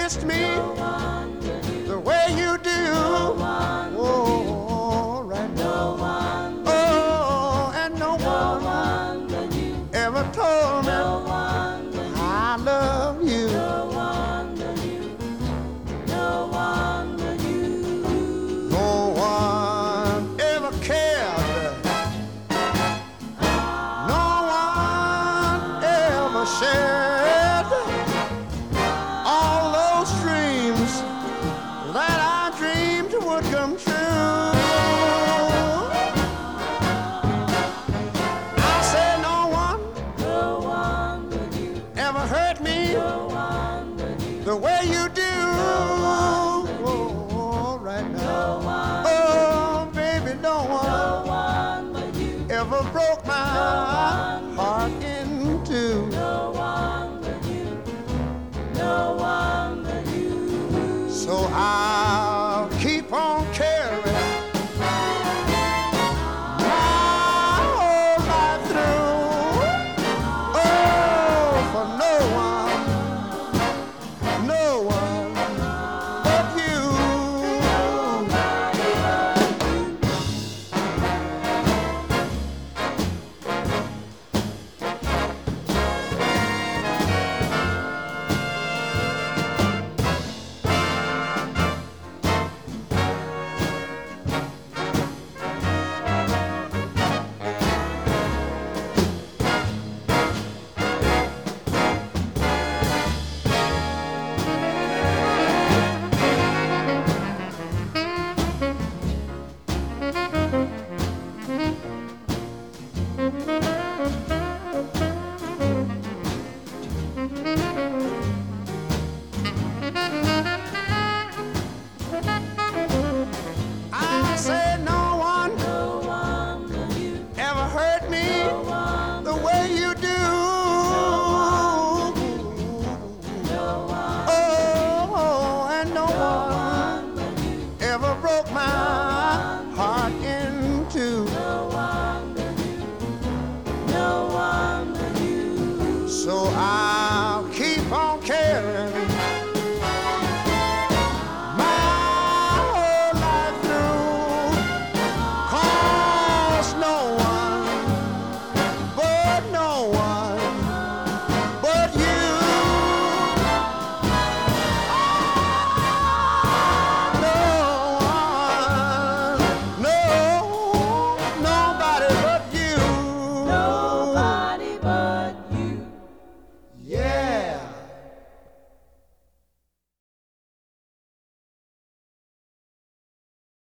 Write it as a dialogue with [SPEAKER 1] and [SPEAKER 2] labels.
[SPEAKER 1] kissed me the way you do. Oh, right now. Oh, and no one ever told me I love you. No one ever cared. No one ever shared all those dreams that I dreamed would come true. I said no one ever hurt me the way you do. Oh, right now. Oh, baby, no one ever broke my